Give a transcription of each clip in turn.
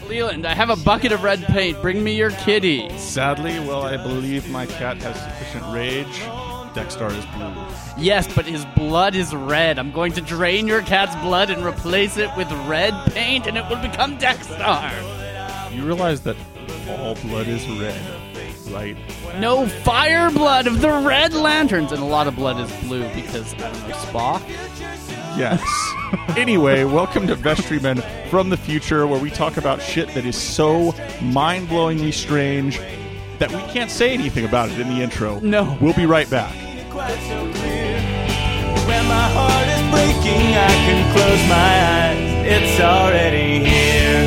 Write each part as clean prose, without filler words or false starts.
Leland, I have a bucket of red paint. Bring me your kitty. Sadly, well, I believe my cat has sufficient rage. Dexstar is blue. Yes, but his blood is red. I'm going to drain your cat's blood and replace it with red paint, and it will become Dexstar. You realize that all blood is red, right? No, fire blood of the Red Lanterns, and a lot of blood is blue because, I don't know, Spock? Yes. Anyway, welcome to Vestrymen from the future, where we talk about shit that is so mind-blowingly strange that we can't say anything about it in the intro. No. We'll be right back. Quite so clear. When my heart is breaking, I can close my eyes. It's already here.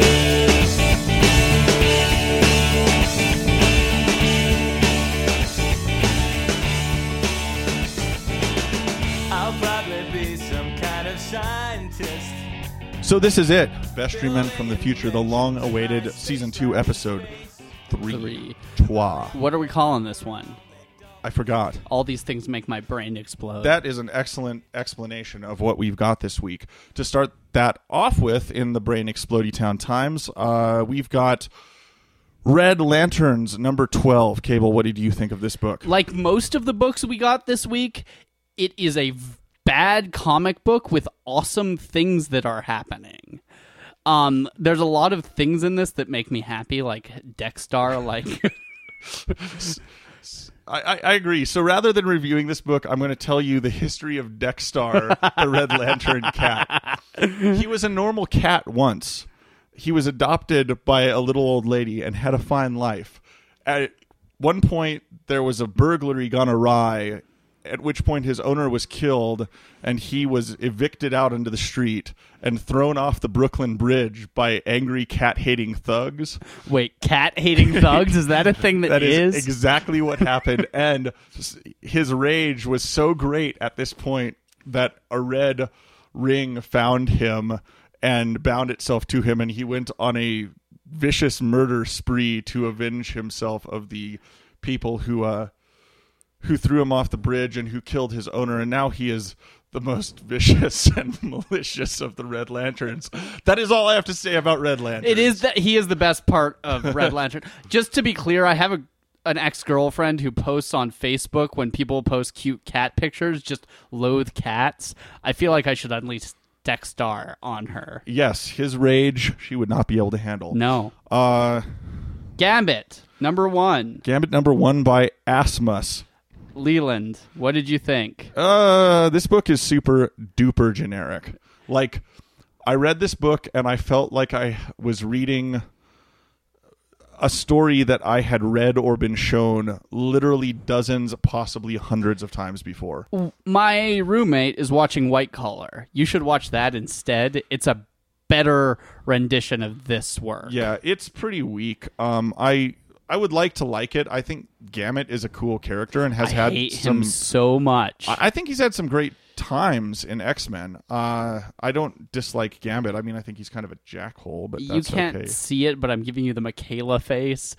I'll probably be some kind of scientist. So this is it. Vestrymen from the future, the long-awaited Season 2 episode 3. Trois. What are we calling this one? I forgot. All these things make my brain explode. That is an excellent explanation of what we've got this week. To start that off with, in the Brain Explodey Town Times, we've got Red Lanterns, number 12. Cable, what did you think of this book? Like most of the books we got this week, it is a bad comic book with awesome things that are happening. There's a lot of things in this that make me happy, like Dexstar, like... I agree. So rather than reviewing this book, I'm going to tell you the history of Dexstar, the Red Lantern cat. He was a normal cat once. He was adopted by a little old lady and had a fine life. At one point, there was a burglary gone awry, at which point his owner was killed, and he was evicted out into the street and thrown off the Brooklyn Bridge by angry cat-hating thugs. Wait, cat-hating thugs? Is that a thing that is exactly what happened. And his rage was so great at this point that a red ring found him and bound itself to him, and he went on a vicious murder spree to avenge himself of the people who threw him off the bridge and who killed his owner, and now he is the most vicious and malicious of the Red Lanterns. That is all I have to say about Red Lanterns. It is that he is the best part of Red Lantern. Just to be clear, I have an ex-girlfriend who posts on Facebook when people post cute cat pictures, just loathe cats. I feel like I should unleash Dexstar on her. Yes, his rage she would not be able to handle. No. Gambit, number 1. Gambit number 1 by Asmus. Leland, what did you think? This book is super duper generic. Like, I read this book and I felt like I was reading a story that I had read or been shown literally dozens, possibly hundreds of times before. My roommate is watching White Collar. You should watch that instead. It's a better rendition of this work. Yeah, it's pretty weak. I would like to like it. I think Gambit is a cool character and has I had hate some him so much. I think he's had some great times in X-Men. I don't dislike Gambit. I mean, I think he's kind of a jackhole, but that's you can't okay. see it, but I'm giving you the Michaela face.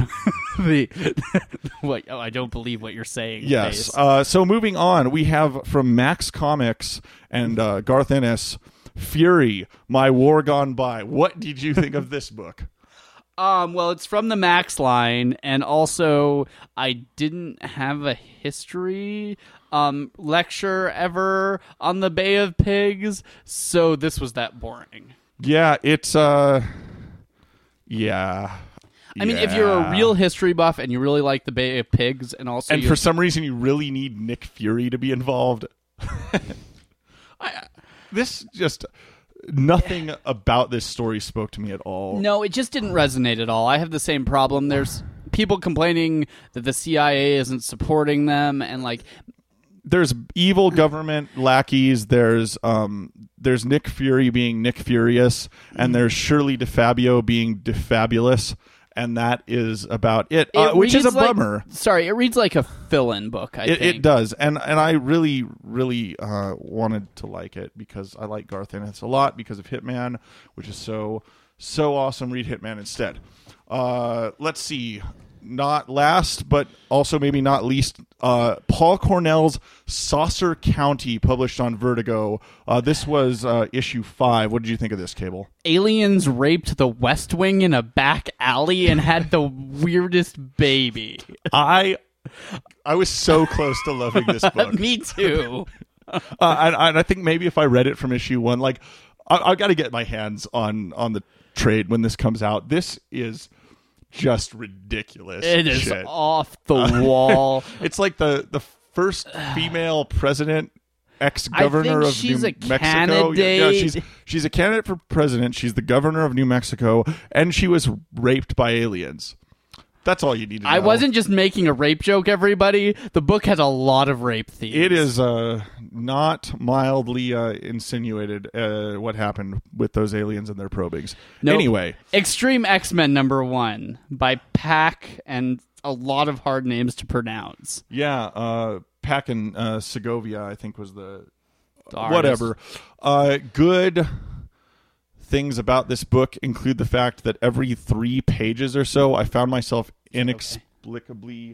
What? Oh, I don't believe what you're saying. Yes. Face. So moving on, we have from Max Comics and Garth Ennis, Fury, My War Gone By. What did you think of this book? Well, it's from the Max line, and also I didn't have a history lecture ever on the Bay of Pigs, so this was that boring. Yeah, it's yeah. I mean, if you're a real history buff and you really like the Bay of Pigs, and also for some reason you really need Nick Fury to be involved, this just. Nothing about this story spoke to me at all. No, it just didn't resonate at all. I have the same problem. There's people complaining that the CIA isn't supporting them, and like there's evil government lackeys. There's Nick Fury being Nick Furious, and there's Shirley DeFabio being DeFabulous, and that is about it, which is a bummer. Sorry, it reads like a fill-in book, I think. It does, and I really, really wanted to like it because I like Garth Ennis a lot because of Hitman, which is so awesome. Read Hitman instead. Let's see. not last, but also maybe not least, Paul Cornell's Saucer County, published on Vertigo. This was issue 5. What did you think of this, Cable? Aliens raped the West Wing in a back alley and had the weirdest baby. I was so close to loving this book. Me too. And I think maybe if I read it from issue 1, like I got to get my hands on the trade when this comes out. This is just ridiculous. It is shit. off the wall. It's like the first female president, ex-governor of New Mexico. Candidate. Yeah, she's a candidate for president. She's the governor of New Mexico, and she was raped by aliens. That's all you need to know. I wasn't just making a rape joke, everybody. The book has a lot of rape themes. It is not mildly insinuated what happened with those aliens and their probings. Nope. Anyway. Extreme X-Men #1 by Pack, and a lot of hard names to pronounce. Yeah, Pack and Segovia, I think, was the artist. Whatever. Good things about this book include the fact that every 3 pages or so, I found myself inexplicably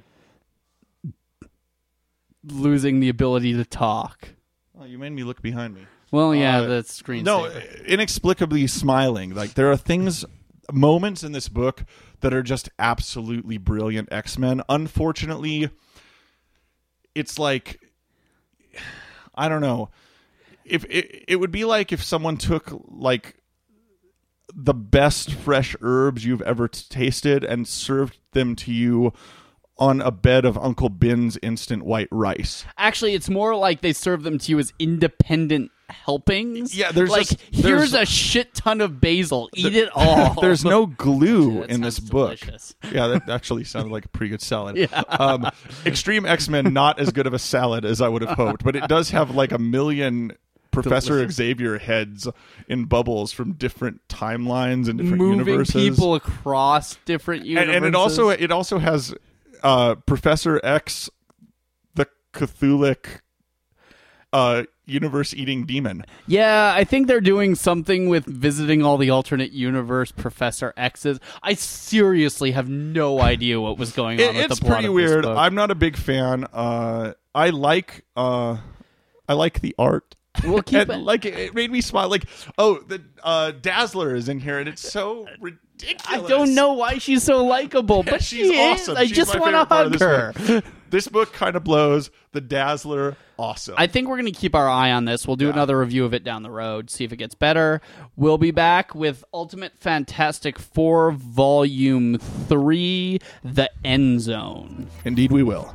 losing the ability to talk. Oh, you made me look behind me. Well, yeah, the screen. No, inexplicably smiling. Like, there are moments in this book that are just absolutely brilliant X-Men. Unfortunately, it's like, I don't know. If it would be like if someone took like the best fresh herbs you've ever tasted and served them to you on a bed of Uncle Ben's instant white rice. Actually, it's more like they serve them to you as independent helpings. Yeah, there's like, here's a shit ton of basil. Eat it all. There's no glue That in this sounds book. delicious. Yeah, that actually sounded like a pretty good salad. Yeah. Extreme X-Men, not as good of a salad as I would have hoped, but it does have like a million Professor Delicious. Xavier heads in bubbles from different timelines and different Moving universes. people across different universes. And it also has Professor X, the Cthulhic universe-eating demon. Yeah, I think they're doing something with visiting all the alternate universe Professor X's. I seriously have no idea what was going on with the It's plot pretty of this weird. book. I'm not a big fan. I like the art. We'll keep And, it. like it made me smile. Like, oh, the Dazzler is in here, and it's so ridiculous. I don't know why she's so likable, but she's she awesome. is. I She's just my want to favorite part of hug this her. book. This book kind of blows. The Dazzler, awesome. I think we're going to keep our eye on this. We'll do another review of it down the road, see if it gets better. We'll be back with Ultimate Fantastic 4 Volume 3, The End Zone. Indeed, we will.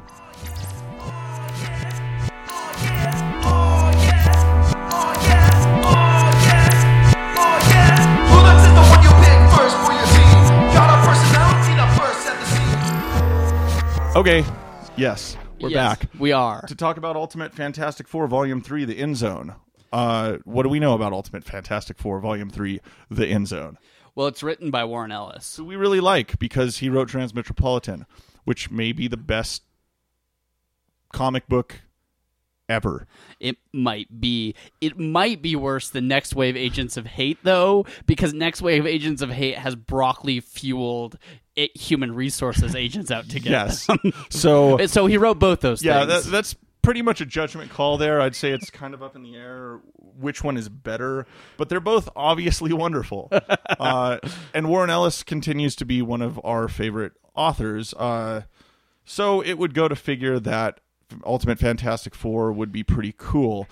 Okay, yes, we're back We are. to talk about Ultimate Fantastic 4 Volume 3, The End Zone. What do we know about Ultimate Fantastic 4 Volume 3, The End Zone? Well, it's written by Warren Ellis. Who we really like because he wrote Transmetropolitan, which may be the best comic book ever. It might be. It might be worse than Next Wave Agents of Hate, though, because Next Wave Agents of Hate has broccoli-fueled human resources agents out to get Yes. them. So So he wrote both those yeah, things. that's pretty much a judgment call there. I'd say it's kind of up in the air which one is better, but they're both obviously wonderful. And Warren Ellis continues to be one of our favorite authors. So it would go to figure that Ultimate Fantastic 4 would be pretty cool.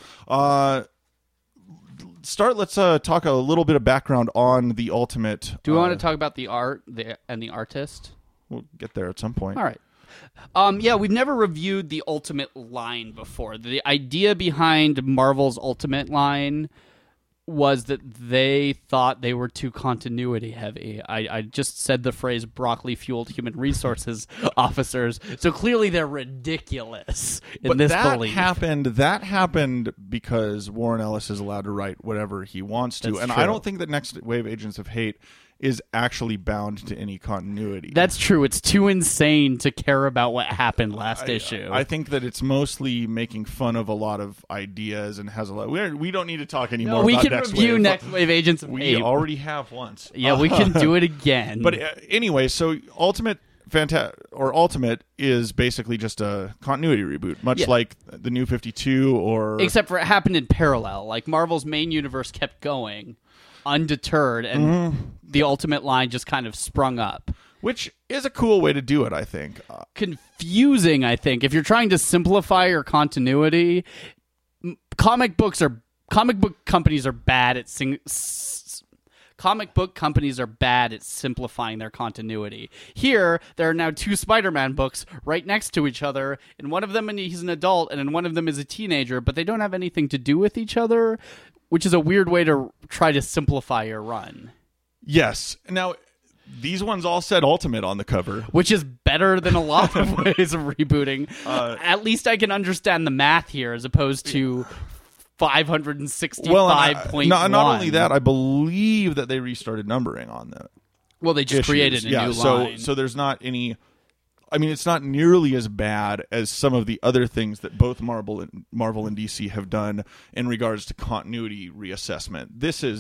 Let's talk a little bit of background on the Ultimate. Do we want to talk about the art and the artist? We'll get there at some point. All right. Yeah, we've never reviewed the Ultimate line before. The idea behind Marvel's Ultimate line was that they thought they were too continuity heavy. I just said the phrase broccoli-fueled human resources officers, so clearly they're ridiculous in this belief. That happened because Warren Ellis is allowed to write whatever he wants to. That's And true. I don't think that Next Wave Agents of Hate is actually bound to any continuity. That's true. It's too insane to care about what happened last issue. I think that it's mostly making fun of a lot of ideas and has a lot. We don't need to talk anymore. No, we about can Next review Wave. Next Wave Agents of We Hate. already have once. Yeah, we can do it again. But anyway, so Ultimate Ultimate is basically just a continuity reboot, much Yeah. like the New 52 or Except for it happened in parallel. Like Marvel's main universe kept going undeterred, and the Ultimate line just kind of sprung up. which is a cool way to do it, I think. Confusing, I think. If you're trying to simplify your continuity, comic book companies are bad at simplifying their continuity. Here, there are now 2 Spider-Man books right next to each other. In one of them, he's an adult, and in one of them is a teenager, but they don't have anything to do with each other, which is a weird way to try to simplify your run. Yes. Now, these ones all said Ultimate on the cover. Which is better than a lot of ways of rebooting. At least I can understand the math here as opposed to 565.1. Not only that, I believe that they restarted numbering on the Well, they just issues. created a new line. So there's not any... I mean, it's not nearly as bad as some of the other things that both Marvel and DC have done in regards to continuity reassessment.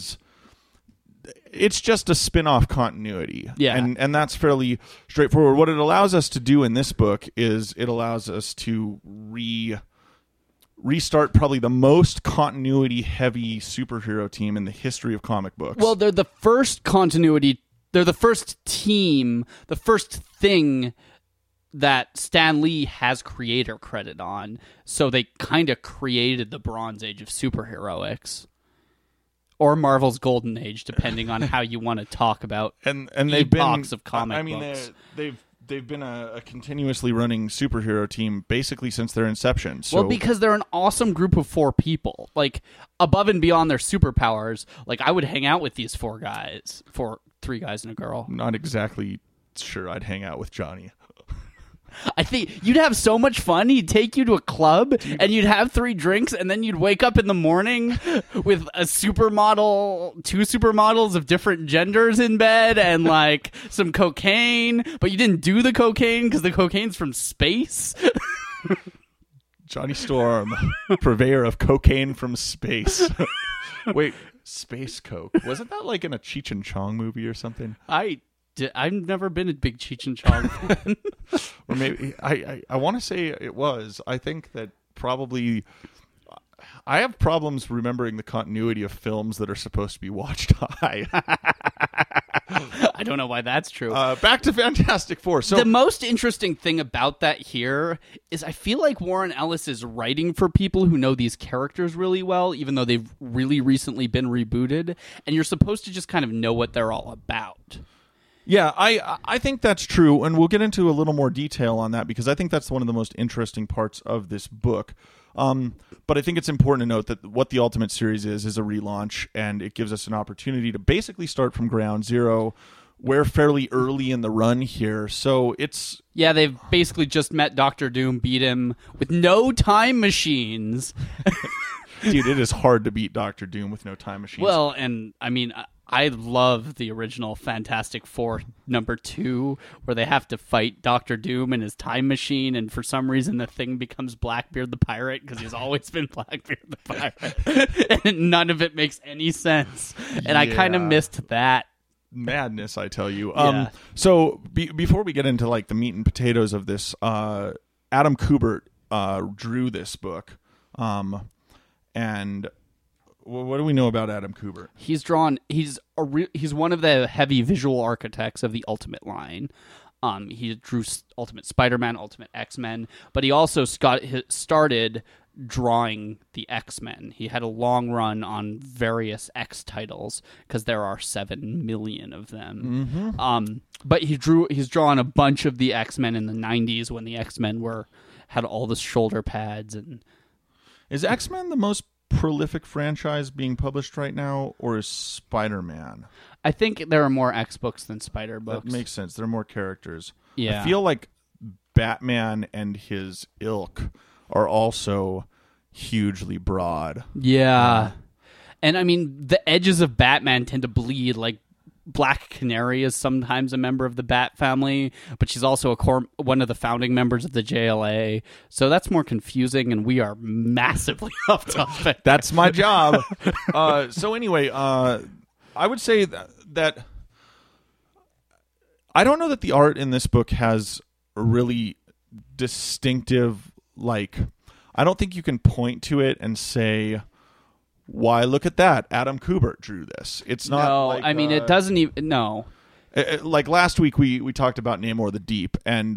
It's just a spin-off continuity. Yeah. And that's fairly straightforward. What it allows us to do in this book is it allows us to restart probably the most continuity-heavy superhero team in the history of comic books. Well, they're the first continuity... They're the first team, the first thing that Stan Lee has creator credit on. So they kind of created the Bronze Age of superheroics. Or Marvel's Golden Age, depending on how you want to talk about and they've been epochs of comic books. books. They've been a continuously running superhero team basically since their inception. So, Well, because they're an awesome group of 4 people. Like, above and beyond their superpowers, like, I would hang out with these 3 guys and a girl. I'm not exactly sure I'd hang out with Johnny. I think you'd have so much fun. He'd take you to a club, and you'd have 3 drinks, and then you'd wake up in the morning with a 2 supermodels of different genders in bed, and like some cocaine. But you didn't do the cocaine because the cocaine's from space. Johnny Storm, purveyor of cocaine from space. Wait, space coke? Wasn't that like in a Cheech and Chong movie or something? I've never been a big Cheech and Chong fan. Or maybe I want to say it was. I think that probably I have problems remembering the continuity of films that are supposed to be watched high. I don't know why that's true. Back to Fantastic Four. So the most interesting thing about that here is I feel like Warren Ellis is writing for people who know these characters really well, even though they've really recently been rebooted, and you're supposed to just kind of know what they're all about. Yeah, I think that's true, and we'll get into a little more detail on that because I think that's one of the most interesting parts of this book. But I think it's important to note that what the Ultimate series is a relaunch, and it gives us an opportunity to basically start from ground zero. We're fairly early in the run here, so it's... Yeah, they've basically just met Dr. Doom, beat him with no time machines. Dude, it is hard to beat Dr. Doom with no time machines. Well, and I mean... I love the original Fantastic Four #2, where they have to fight Dr. Doom and his time machine, and for some reason the Thing becomes Blackbeard the Pirate, because he's always been Blackbeard the Pirate. And none of it makes any sense. And I kind of missed that. Madness, I tell you. Yeah. So before we get into like the meat and potatoes of this, Adam Kubert drew this book. And... what do we know about Adam Kubert? He's one of the heavy visual architects of the Ultimate line. He drew Ultimate Spider-Man, Ultimate X-Men, but he also started drawing the X-Men. He had a long run on various X titles because there are 7 million of them. Mm-hmm. But he's drawn a bunch of the X-Men in the 90s when the X-Men had all the shoulder pads. And is X-Men the most prolific franchise being published right now, or is Spider-Man? I think there are more X books than Spider books. That makes sense. There are more characters. Yeah. I feel like Batman and his ilk are also hugely broad. Yeah. And I mean, the edges of Batman tend to bleed. Like, Black Canary is sometimes a member of the Bat family, but she's also one of the founding members of the JLA. So that's more confusing, and we are massively off topic. That's my job. So anyway, I would say that I don't know that the art in this book has a really distinctive, like, I don't think you can point to it and say, why, look at that, Adam Kubert drew this. It's not No, like, I mean, it doesn't even... No. like last week we talked about Namor the Deep, and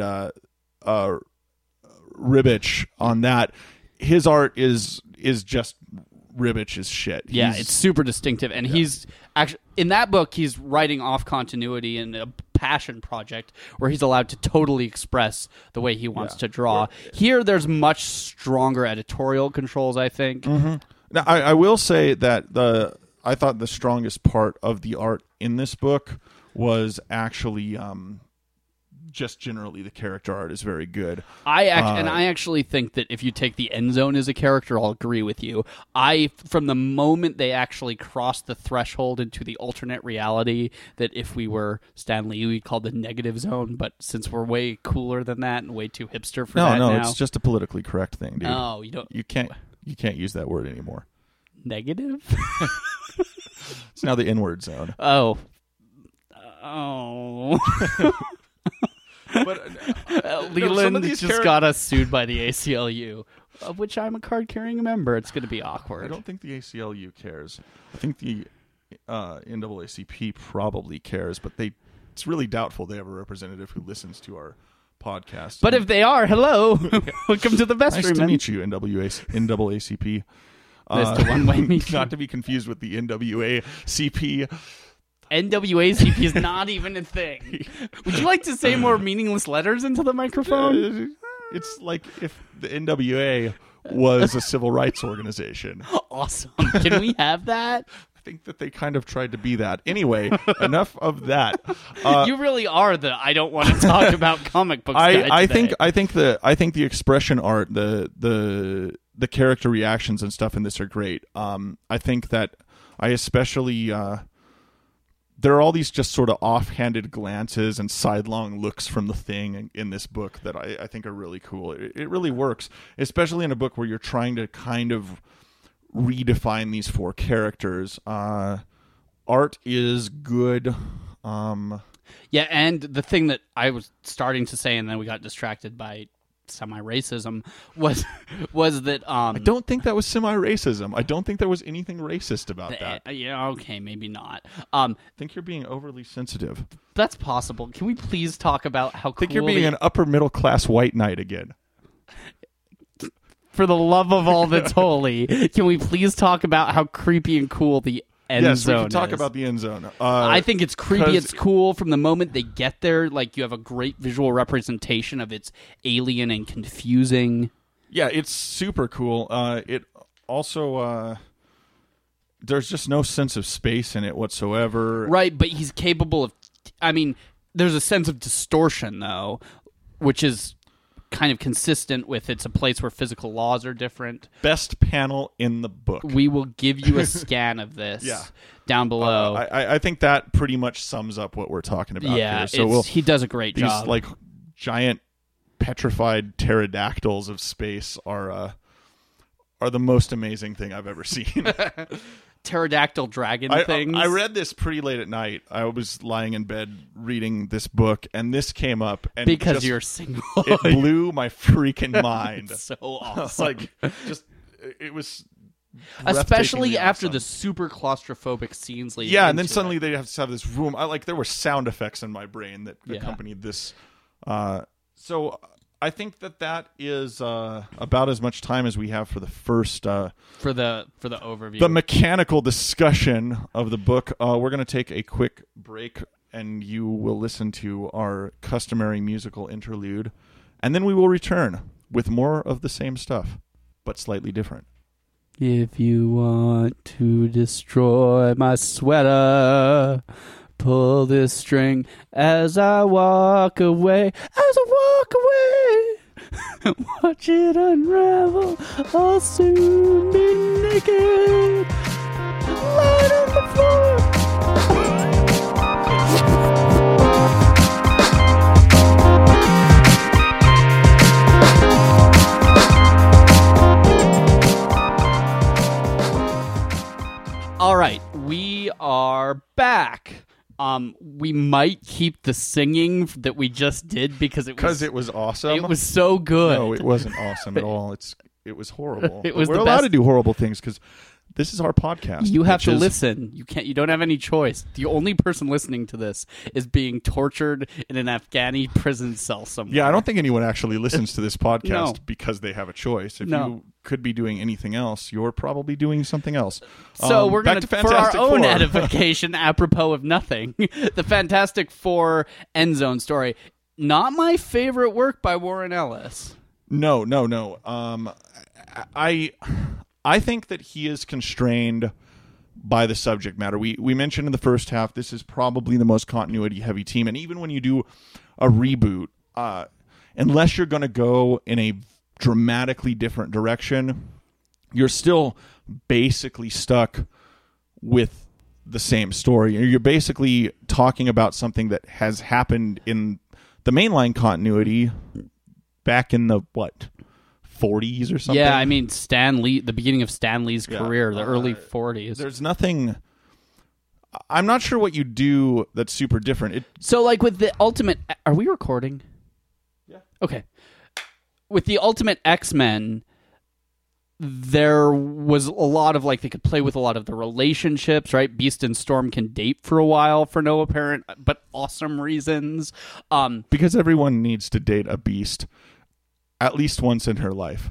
Ribic on that. His art is just Ribic's shit. Yeah, it's super distinctive, and he's actually in that book. He's writing off continuity in a passion project where he's allowed to totally express the way he wants to draw. Here, there's much stronger editorial controls, I think. Mm-hmm. Now, I will say that I thought the strongest part of the art in this book was actually just generally the character art is very good. I actually think that if you take the End Zone as a character, I'll agree with you. From the moment they actually crossed the threshold into the alternate reality that if we were Stan Lee, we'd call the negative zone, but since we're way cooler than that and way too hipster for that now. It's just a politically correct thing, dude. No, you can't use that word anymore. Negative? It's now the N-word zone. Oh. But Leland just got us sued by the ACLU, of which I'm a card-carrying member. It's going to be awkward. I don't think the ACLU cares. I think the NAACP probably cares, but it's really doubtful they have a representative who listens to our podcast. But if they are, hello. Welcome to the best nice room. to meet you, NAACP. Nice to one-way meet you. Not to be confused with the NWACP. NWACP is not even a thing. Would you like to say more meaningless letters into the microphone? It's like if the NWA was a civil rights organization. Awesome. Can we have that? I think that they kind of tried to be that. Anyway, enough of that. You really are the I don't want to talk about comic books guy I today. think the expression art, the character reactions and stuff in this are great. I think that I especially there are all these just sort of offhanded glances and sidelong looks from the Thing in this book that I think are really cool. It really works, especially in a book where you're trying to kind of redefine these four characters. Art is good. Yeah, and the thing that I was starting to say, and then we got distracted by semi-racism, was that I don't think that was semi-racism. I don't think there was anything racist about that. Yeah, okay, maybe not. I think you're being overly sensitive. That's possible. Can we please talk about how I think you're being an upper middle class white knight again. For the love of all that's holy, can we please talk about how creepy and cool the End Zone is? Yes, we can talk about the End Zone. I think it's creepy. It's cool from the moment they get there. Like, you have a great visual representation of its alien and confusing. Yeah, it's super cool. It also there's just no sense of space in it whatsoever. Right, but he's capable of... I mean, there's a sense of distortion, though, which is kind of consistent with it's a place where physical laws are different. Best panel in the book. We will give you a scan of this down below. I think that pretty much sums up what we're talking about here. So he does a great job. These like giant petrified pterodactyls of space are the most amazing thing I've ever seen. Pterodactyl dragon things. I read this pretty late at night. I was lying in bed reading this book, and this came up. And because you're single. It blew my freaking mind. It's so awesome. It was... Especially after the super claustrophobic scenes leading and then into suddenly it. they have to have this room. There were sound effects in my brain that accompanied this. So I think that is about as much time as we have for the first for the overview. The mechanical discussion of the book. We're going to take a quick break, and you will listen to our customary musical interlude, and then we will return with more of the same stuff, but slightly different. If you want to destroy my sweater, pull this string as I walk away. Watch it unravel. I'll soon be naked. Light on the floor. All right, we are back. We might keep the singing that we just did because it was awesome. It was so good. No, it wasn't awesome at all. It was horrible. It was We're the allowed best. to do horrible things because this is our podcast. You have to bitches. listen. You don't have any choice. The only person listening to this is being tortured in an Afghani prison cell somewhere. Yeah, I don't think anyone actually listens to this podcast No. because they have a choice. If No. you could be doing anything else, you're probably doing something else. So we're back going to, to for our Fantastic own Four. edification, apropos of nothing, the Fantastic Four End Zone story. Not my favorite work by Warren Ellis. No. I think that he is constrained by the subject matter. We mentioned in the first half, this is probably the most continuity heavy team. And even when you do a reboot, unless you're going to go in a dramatically different direction, you're still basically stuck with the same story. You're basically talking about something that has happened in the mainline continuity back in the, 40s or something? Yeah, I mean, Stan Lee, the beginning of Stan Lee's career, the early 40s. There's nothing... I'm not sure what you do that's super different. So, like, with the Ultimate... Are we recording? Yeah. Okay. With the Ultimate X-Men, there was a lot of, like, they could play with a lot of the relationships, right? Beast and Storm can date for a while for no apparent but awesome reasons. Because everyone needs to date a beast at least once in her life.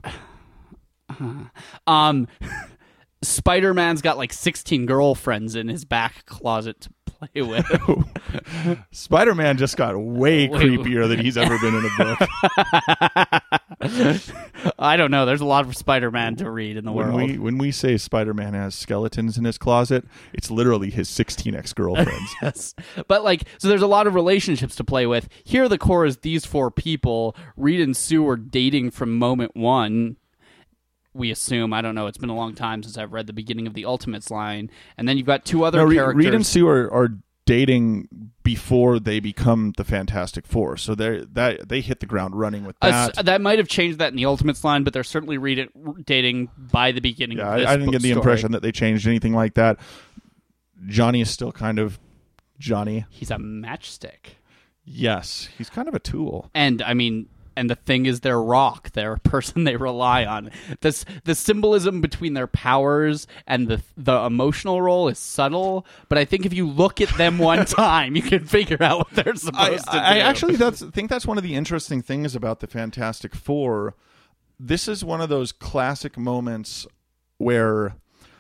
Spider-Man's got like 16 girlfriends in his back closet to play with. Spider-Man just got way creepier than he's ever been in a book. I don't know. There's a lot of Spider-Man to read in the world. When we say Spider-Man has skeletons in his closet, it's literally his 16 ex-girlfriends. Yes. But like, so there's a lot of relationships to play with. Here the core is these four people. Reed and Sue are dating from moment one. We assume. I don't know. It's been a long time since I've read the beginning of the Ultimates line. And then you've got two other characters. Reed and Sue are dating before they become the Fantastic Four, so they hit the ground running with that. That might have changed that in the Ultimates line, but they're certainly dating by the beginning Yeah, of this I didn't book get the story. impression that they changed anything like that. Johnny is still kind of Johnny. He's a matchstick. Yes, he's kind of a tool. And, I mean... And the Thing is their rock, their person they rely on. The symbolism between their powers and the emotional role is subtle, but I think if you look at them one time, you can figure out what they're supposed to do. I actually think that's one of the interesting things about the Fantastic Four. This is one of those classic moments where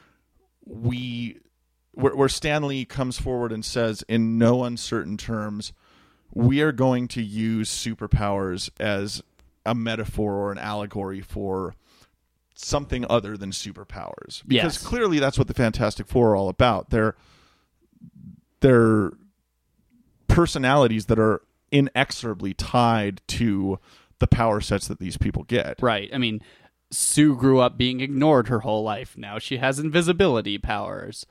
where Stan Lee comes forward and says, in no uncertain terms, we are going to use superpowers as a metaphor or an allegory for something other than superpowers. Because clearly that's what the Fantastic Four are all about. They're personalities that are inexorably tied to the power sets that these people get. Right. I mean, Sue grew up being ignored her whole life. Now she has invisibility powers.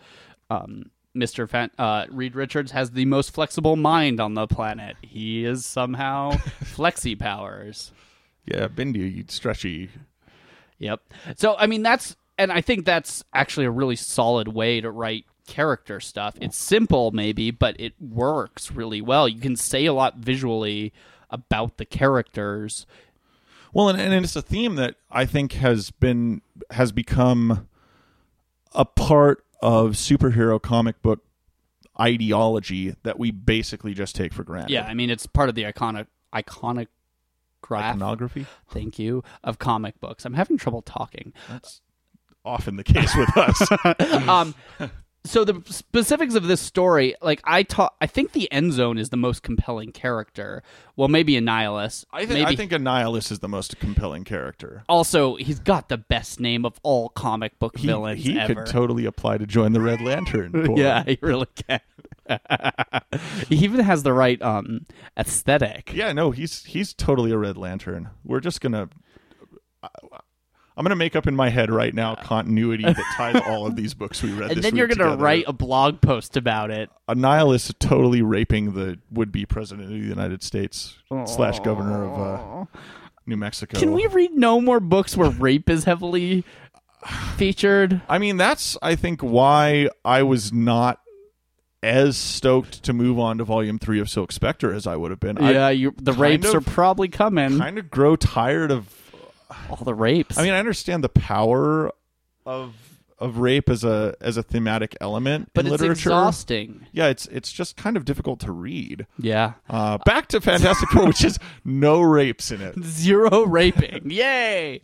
Reed Richards has the most flexible mind on the planet. He is somehow flexi powers. Yeah, bendy, stretchy. Yep. So, I mean, I think that's actually a really solid way to write character stuff. It's simple, maybe, but it works really well. You can say a lot visually about the characters. Well, and it's a theme that I think has become a part of superhero comic book ideology that we basically just take for granted. Yeah, I mean, it's part of the iconography. Thank you, of comic books. I'm having trouble talking. That's often the case with us. So the specifics of this story, like I think the End Zone is the most compelling character. Well, maybe Annihilus. I think Annihilus is the most compelling character. Also, he's got the best name of all comic book villains he ever. could totally apply to join the Red Lantern Corps. Yeah, he really can. He even has the right aesthetic. Yeah, no, he's totally a Red Lantern. We're just gonna. I'm going to make up in my head right now continuity that ties all of these books we read And this then week you're going to together. write a blog post about it. Annihilus totally raping the would-be president of the United States / governor of New Mexico. Can we read no more books where rape is heavily featured? I mean, that's, I think, why I was not as stoked to move on to Volume 3 of Silk Spectre as I would have been. The rapes are probably coming. Kind of grow tired of all the rapes. I mean, I understand the power of rape as a thematic element but in it's literature. Exhausting. Yeah, it's just kind of difficult to read. Yeah. Back to Fantastic Four, which is no rapes in it. 0 raping. Yay.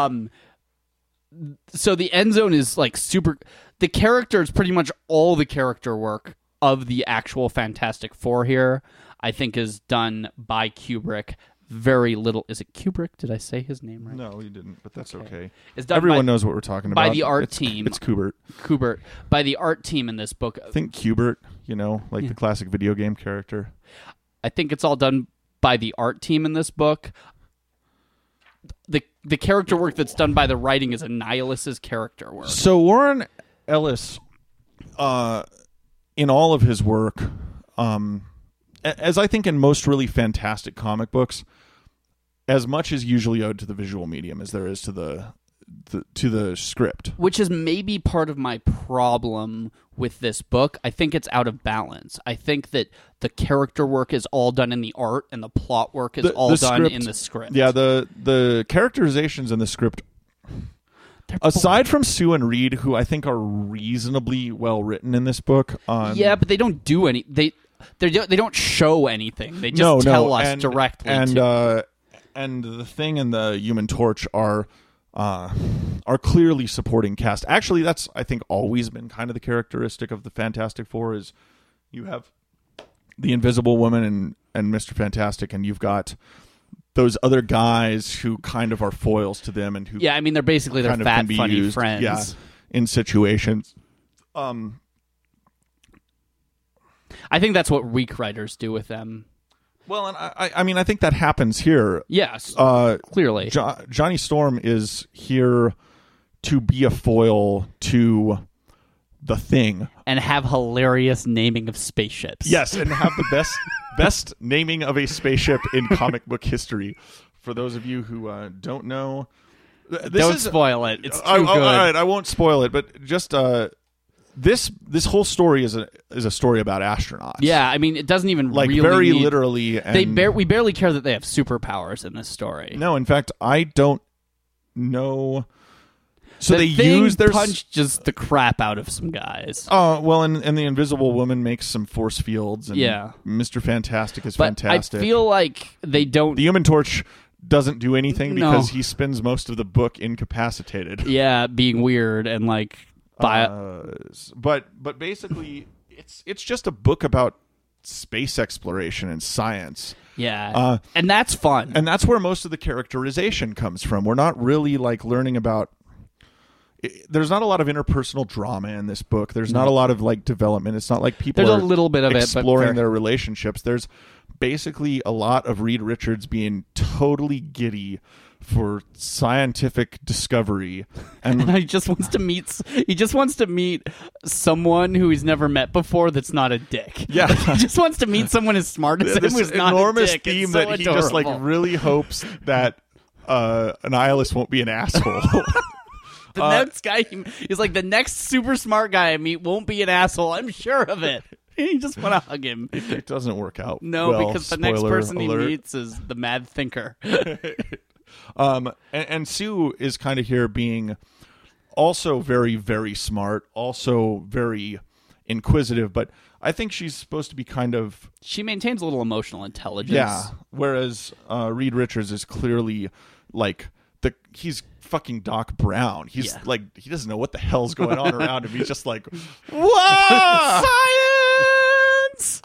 So the End Zone is like super. The character is pretty much all the character work of the actual Fantastic Four here. I think is done by Kubrick. Very little. Is it Kubrick? Did I say his name right? No, you didn't, but that's okay. It's done Everyone knows what we're talking about. By the art team. It's Kubert. Kubert. By the art team in this book. Think Kubert, like the classic video game character. I think it's all done by the art team in this book. The character work that's done by the writing is Annihilus' character work. So Warren Ellis, in all of his work, as I think in most really fantastic comic books, as much is usually owed to the visual medium as there is to the script. Which is maybe part of my problem with this book. I think it's out of balance. I think that the character work is all done in the art and the plot work is all done in the script. Yeah, the characterizations in the script, aside from Sue and Reed, who I think are reasonably well written in this book. Yeah, but they don't do any. They don't show anything. They just tell us directly. And the Thing and the Human Torch are clearly supporting cast. Actually, that's I think always been kind of the characteristic of the Fantastic Four is you have the Invisible Woman and Mr. Fantastic, and you've got those other guys who kind of are foils to them and who I mean they're basically their fat funny used, friends in situations. I think that's what weak writers do with them. Well, and I mean, I think that happens here. Yes, clearly. Johnny Storm is here to be a foil to the Thing. And have hilarious naming of spaceships. Yes, and have the best naming of a spaceship in comic book history. For those of you who don't know... Don't spoil it. It's too good. All right, I won't spoil it, but just... This whole story is a story about astronauts. Yeah, I mean, it doesn't even like really very literally. And we barely care that they have superpowers in this story. No, in fact, I don't know. So the they Thing use their punch just the crap out of some guys. Oh well, and the Invisible Woman makes some force fields. And Mr. Fantastic is fantastic. I feel like they don't. The Human Torch doesn't do anything because he spends most of the book incapacitated. Yeah, being weird and like. But basically, it's just a book about space exploration and science. Yeah, and that's fun. And that's where most of the characterization comes from. We're not really like learning about. There's not a lot of interpersonal drama in this book. There's not a lot of like development. It's not like people There's a little bit of exploring their relationships. There's basically a lot of Reed Richards being totally giddy for scientific discovery, and he just wants to meet someone who he's never met before that's not a dick. Yeah, he just wants to meet someone as smart as him who's not enormous a dick. theme it's that so he just like really hopes that Annihilus won't be an asshole. The next guy he's like, the next super smart guy I meet won't be an asshole. I'm sure of it. You just want to hug him. It doesn't work out. No, well, because the next person alert. he meets is the mad thinker. And Sue is kind of here being also very, very smart, also very inquisitive, but I think she's supposed to be kind of... She maintains a little emotional intelligence. Yeah, whereas Reed Richards is clearly like... He's fucking Doc Brown. He's like, he doesn't know what the hell's going on around him. He's just like, whoa! Science!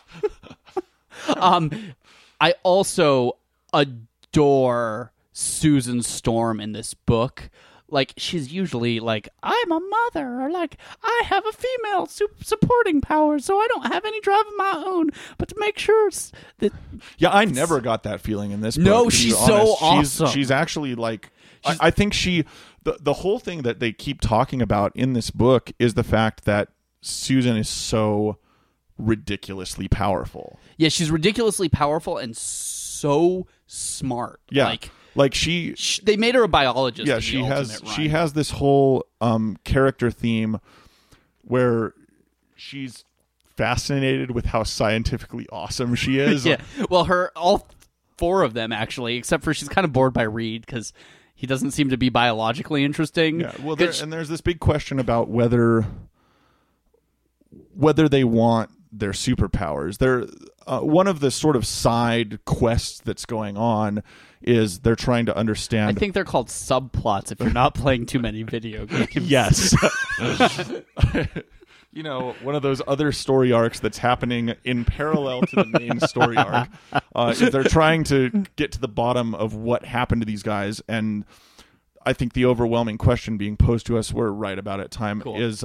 I also adore Susan Storm in this book. Like, she's usually like, I'm a mother, or like, I have a female supporting power, so I don't have any drive of my own. But to make sure that... Yeah, I never got that feeling in this book. No, she's so awesome. She's actually like... I think the whole thing that they keep talking about in this book is the fact that Susan is so ridiculously powerful. Yeah, she's ridiculously powerful and so smart. Yeah, like they made her a biologist. Yeah, she has this whole character theme where she's fascinated with how scientifically awesome she is. Yeah. Well, all 4 of them actually, except for she's kind of bored by Reed because he doesn't seem to be biologically interesting. Yeah. Well, there's this big question about whether they want their superpowers. One of the sort of side quests that's going on is they're trying to understand. I think they're called subplots if you're not playing too many video games. Yes. One of those other story arcs that's happening in parallel to the main story arc. Is they're trying to get to the bottom of what happened to these guys. And I think the overwhelming question being posed to us, we're right about it time, is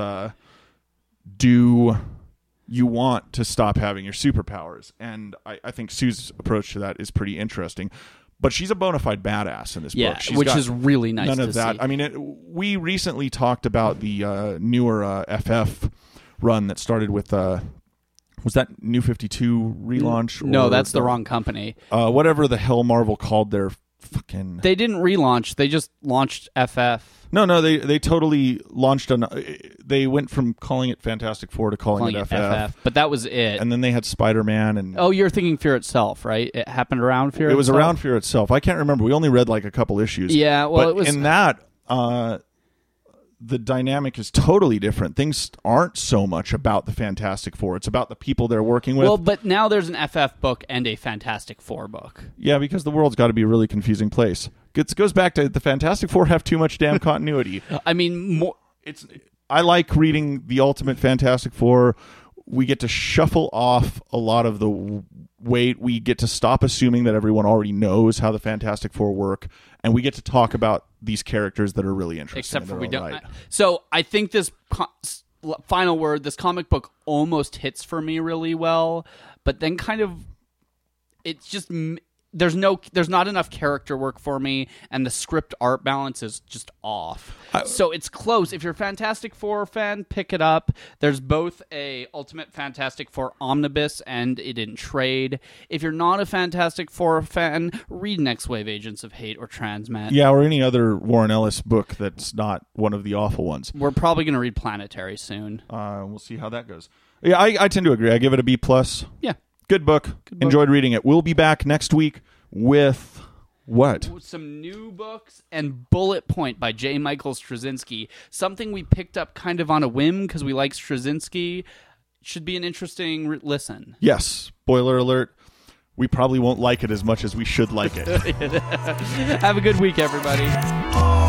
do you want to stop having your superpowers? And I think Sue's approach to that is pretty interesting. But she's a bona fide badass in this book. She's which got is really nice none of to that. see. I mean, we recently talked about the newer FF run that started with was that New 52 relaunch? No, that's the wrong company. Whatever the hell Marvel called their fucking. They didn't relaunch. They just launched FF. No, they totally launched they went from calling it Fantastic Four to calling it FF. But that was it. And then they had Spider-Man and. Oh, you're thinking Fear Itself, right? It happened around Fear. It was Itself? around Fear Itself. I can't remember. We only read like a couple issues. Yeah, well, but it was in that. The dynamic is totally different. Things aren't so much about the Fantastic Four. It's about the people they're working with. Well, but now there's an FF book and a Fantastic Four book. Yeah, because the world's got to be a really confusing place. It goes back to the Fantastic Four have too much damn continuity. I mean, I like reading the Ultimate Fantastic Four. We get to shuffle off a lot of the weight. We get to stop assuming that everyone already knows how the Fantastic Four work, and we get to talk about these characters that are really interesting. Except for in we their don't. own right. So I think this final word, this comic book almost hits for me really well, but then kind of it's just there's not enough character work for me, and the script art balance is just off. So it's close. If you're a Fantastic Four fan, pick it up. There's both a Ultimate Fantastic Four omnibus and it in trade. If you're not a Fantastic Four fan, read Next Wave Agents of Hate or Transmet. Yeah, or any other Warren Ellis book that's not one of the awful ones. We're probably going to read Planetary soon. We'll see how that goes. Yeah, I tend to agree. I give it a B+. Yeah. Good book. Enjoyed reading it. We'll be back next week with what? Some new books and Bullet Point by J. Michael Straczynski. Something we picked up kind of on a whim because we like Straczynski. Should be an interesting listen. Yes. Spoiler alert. We probably won't like it as much as we should like it. Have a good week, everybody.